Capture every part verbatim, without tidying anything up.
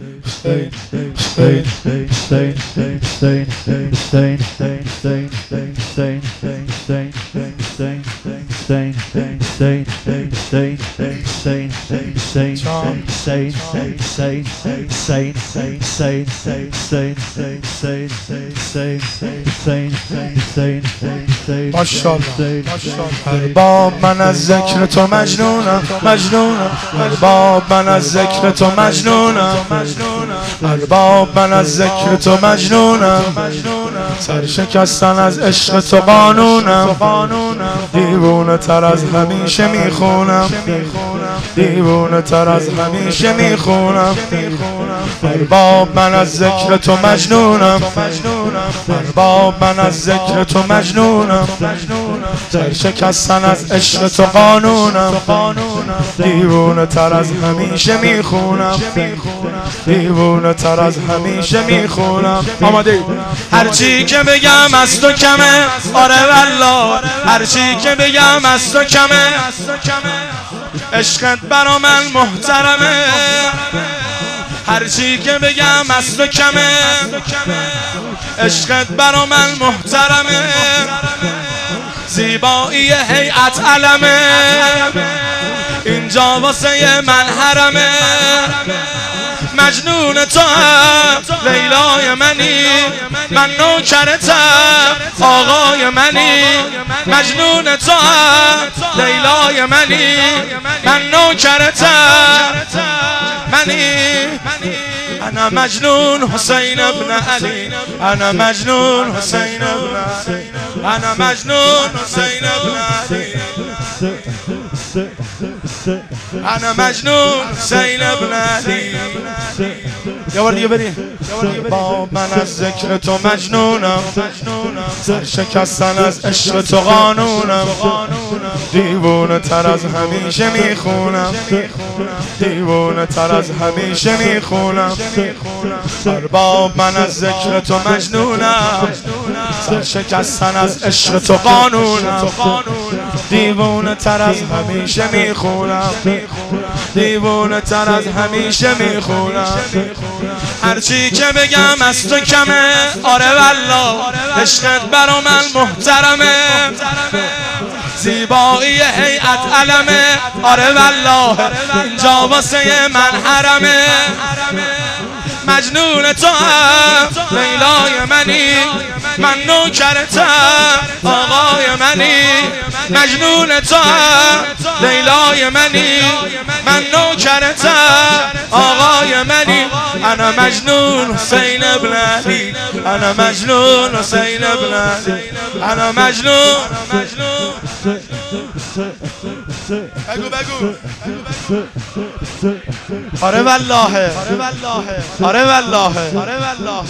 ماشاءالله ارباب من از ذکر تو مجنونم مجنونم ارباب من از ذکر تو مجنونم ارباب من از ذکر تو مجنونم سر شکستن از عشق تو قانونم دیوونه تر از همیشه میخونم دیوونه تر از همیشه میخونم ارباب من از ذکر تو مجنونم ارباب من از ذکر تو مجنونم سر شکستن از عشق تو قانونم دیوونه تر از همیشه میخونم دیوونه تر از همیشه میخونم. آماده هرچی که بگم از تو کمه، آره والله هرچی که بگم از تو کمه، عشقت برا من محترمه. هرچی که بگم از تو کمه، عشقت برا من محترمه. زیبایی هیئت علمه، اینجا واسه من حرمه. مجنون تو هم لیلای منی، من نوکرتم آقای منی. مجنون تو هم لیلای منی، من نوکرتم منی. انا مجنون حسین ابن علی، انا مجنون حسین ابن علی، انا مجنون حسین ابن علی، انا مجنون حسین ابن علی. یه بار دیگه بریم. با من از ذکر تو مجنونم، سر شکستن از عشق تو قانونم. دیوونه تر از همیشه میخونم، دیوونه تر از همیشه میخونم. ارباب من از ذکر تو مجنونم، سر شکستن از عشق تو قانونم. دیوونه تر از همیشه میخونم، دیوونه تر از همیشه میخونم. هرچی که بگم از تو کمه، آره والله عشقت برا من محترمه. زیبایی هیئت علمه، آره والله اینجا واسه من حرمه. مجنون تو هم لیلای منی، من نوکرتم آقای منی. مجنون تو هم لیلای منی، من نوکرتم آقای منی. انا مجنون حسین ابن علی، انا مجنون حسین ابن علی، انا مجنون. بگو بگو. آره والله، آره والله، آره والله.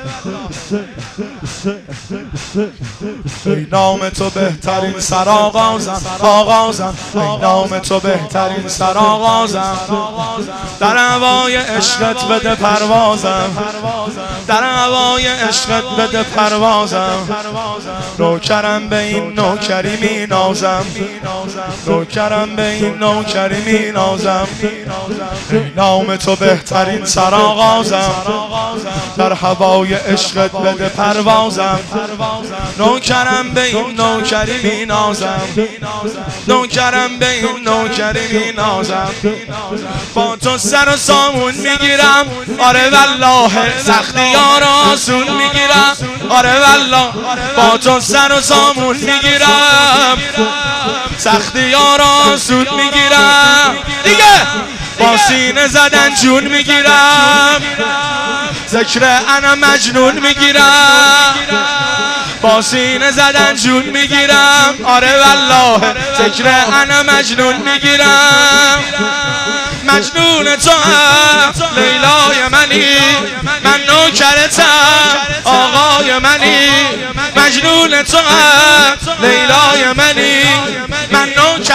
ای نام تو بهترین سرآغازم، آغازم. ای نام تو بهترین سرآغازم. در هوای عشقت بده پروازم، در هوای عشقت بده پروازم. نوکرم به این نوکری می نازم، نوکرم به این نوکری می نازم. ای نام تو بهترین سرآغازم، در هوای عشقت بده پروازم. نوکرم به این نوکری می نازم، نوکرم به این نوکری می نازم. با تو سر و سامون میگیرم، آره والله سختی ها را آسون میگیرم. آره والله با تو سر و سامون میگیرم، سختی ها را آسون میگیرم. دیگه با سینه زدن جون میگیرم، ذکر انا مجنون میگیرم. با سینه زدن جون میگیرم، آره والله ذکر انا مجنون میگیرم. مجنون تو هم لیلای منی، من نوکرتم آقای منی. مجنون تو هم لیلای منی، من نوکرتم